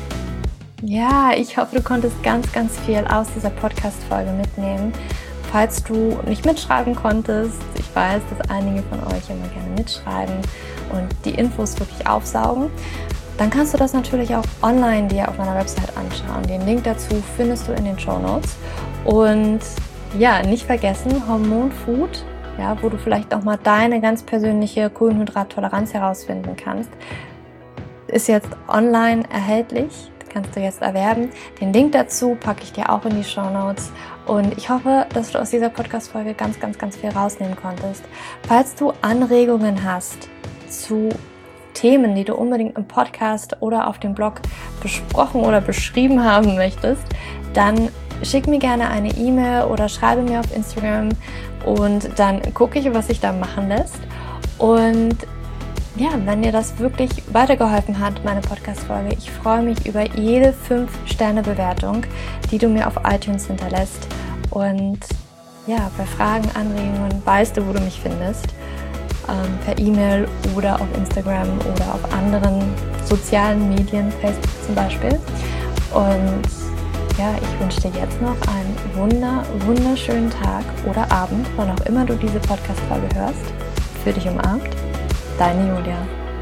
Ja, ich hoffe, du konntest ganz, ganz viel aus dieser Podcast-Folge mitnehmen. Falls du nicht mitschreiben konntest, ich weiß, dass einige von euch immer gerne mitschreiben und die Infos wirklich aufsaugen, dann kannst du das natürlich auch online dir auf meiner Website anschauen. Den Link dazu findest du in den Shownotes. Und ja, nicht vergessen, Hormonfood, ja, wo du vielleicht auch mal deine ganz persönliche Kohlenhydrattoleranz herausfinden kannst, ist jetzt online erhältlich. Kannst du jetzt erwerben. Den Link dazu packe ich dir auch in die Shownotes. Und ich hoffe, dass du aus dieser Podcast-Folge ganz, ganz, ganz viel rausnehmen konntest. Falls du Anregungen hast zu Themen, die du unbedingt im Podcast oder auf dem Blog besprochen oder beschrieben haben möchtest, dann schick mir gerne eine E-Mail oder schreibe mir auf Instagram und dann gucke ich, was sich da machen lässt. Und ja, wenn dir das wirklich weitergeholfen hat, meine Podcast-Folge, ich freue mich über jede 5-Sterne-Bewertung, die du mir auf iTunes hinterlässt. Und ja, bei Fragen, Anregungen weißt du, wo du mich findest. Per E-Mail oder auf Instagram oder auf anderen sozialen Medien, Facebook zum Beispiel. Und ja, ich wünsche dir jetzt noch einen wunderschönen Tag oder Abend, wann auch immer du diese Podcast-Folge hörst. Für dich umarmt, deine Julia.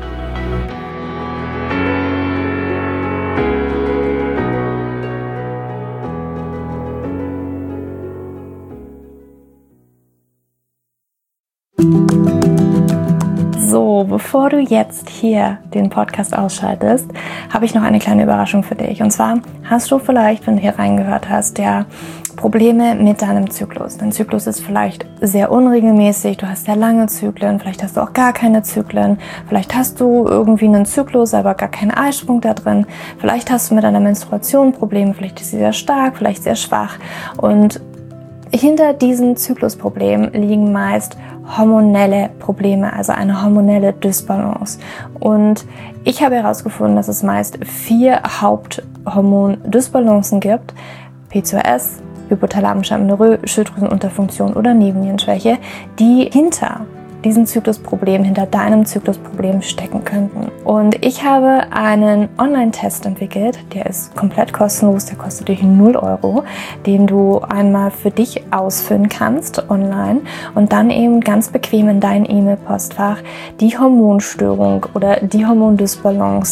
So, bevor du jetzt hier den Podcast ausschaltest, habe ich noch eine kleine Überraschung für dich. Und zwar hast du vielleicht, wenn du hier reingehört hast, ja Probleme mit deinem Zyklus. Dein Zyklus ist vielleicht sehr unregelmäßig, du hast sehr lange Zyklen, vielleicht hast du auch gar keine Zyklen, vielleicht hast du irgendwie einen Zyklus, aber gar keinen Eisprung da drin, vielleicht hast du mit deiner Menstruation Probleme, vielleicht ist sie sehr stark, vielleicht sehr schwach und hinter diesen Zyklusproblemen liegen meist hormonelle Probleme, also eine hormonelle Dysbalance. Und ich habe herausgefunden, dass es meist 4 Haupthormondysbalancen gibt: PCOS, hypothalamische Amenorrhoe, Schilddrüsenunterfunktion oder Nebennierenschwäche, die hinter diesem Zyklusproblem, hinter deinem Zyklusproblem stecken könnten. Und ich habe einen Online-Test entwickelt, der ist komplett kostenlos, der kostet dich 0 €, den du einmal für dich ausfüllen kannst online und dann eben ganz bequem in dein E-Mail-Postfach die Hormonstörung oder die Hormondysbalance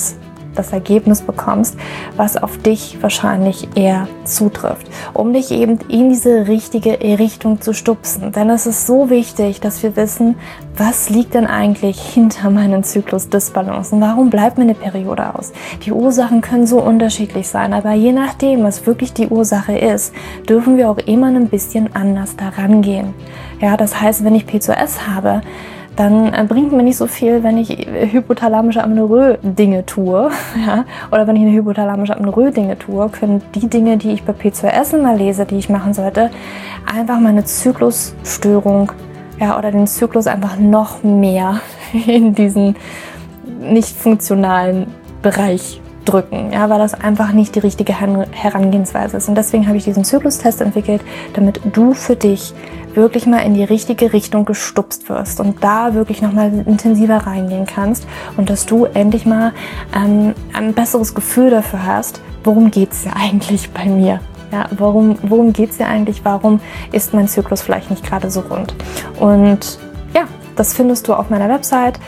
das Ergebnis bekommst, was auf dich wahrscheinlich eher zutrifft, um dich eben in diese richtige Richtung zu stupsen. Denn es ist so wichtig, dass wir wissen, was liegt denn eigentlich hinter meinen Zyklusdysbalancen? Warum bleibt mir eine Periode aus? Die Ursachen können so unterschiedlich sein, aber je nachdem, was wirklich die Ursache ist, dürfen wir auch immer ein bisschen anders daran gehen. Ja, das heißt, wenn ich PCOS habe, dann bringt mir nicht so viel, wenn ich hypothalamische Amenorrhoe-Dinge tue. Ja? Oder wenn ich eine hypothalamische Amenorrhoe-Dinge tue, können die Dinge, die ich bei PCOS immer lese, die ich machen sollte, einfach meine Zyklusstörung, ja, oder den Zyklus einfach noch mehr in diesen nicht funktionalen Bereich drücken, ja, weil das einfach nicht die richtige Herangehensweise ist. Und deswegen habe ich diesen Zyklustest entwickelt, damit du für dich wirklich mal in die richtige Richtung gestupst wirst und da wirklich nochmal intensiver reingehen kannst und dass du endlich mal ein besseres Gefühl dafür hast, worum geht es ja eigentlich bei mir? Ja, worum geht es ja eigentlich? Warum ist mein Zyklus vielleicht nicht gerade so rund? Und ja, das findest du auf meiner Website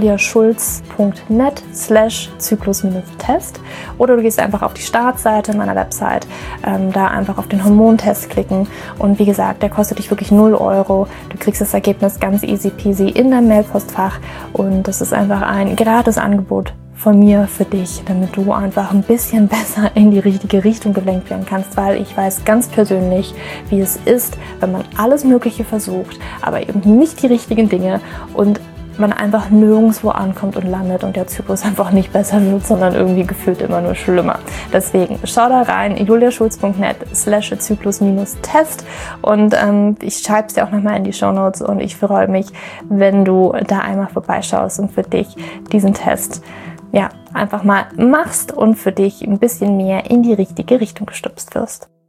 juliaschulz.net/Zyklus-Test oder du gehst einfach auf die Startseite meiner Website, da einfach auf den Hormontest klicken und wie gesagt, der kostet dich wirklich 0 €. Du kriegst das Ergebnis ganz easy peasy in dein Mailpostfach und das ist einfach ein gratis Angebot von mir für dich, damit du einfach ein bisschen besser in die richtige Richtung gelenkt werden kannst, weil ich weiß ganz persönlich, wie es ist, wenn man alles Mögliche versucht, aber eben nicht die richtigen Dinge und man einfach nirgendwo ankommt und landet und der Zyklus einfach nicht besser wird, sondern irgendwie gefühlt immer nur schlimmer. Deswegen schau da rein, juliaschulz.net/Zyklus-Test und ich schreibe es dir auch nochmal in die Shownotes und ich freue mich, wenn du da einmal vorbeischaust und für dich diesen Test einfach mal machst und für dich ein bisschen mehr in die richtige Richtung gestupst wirst.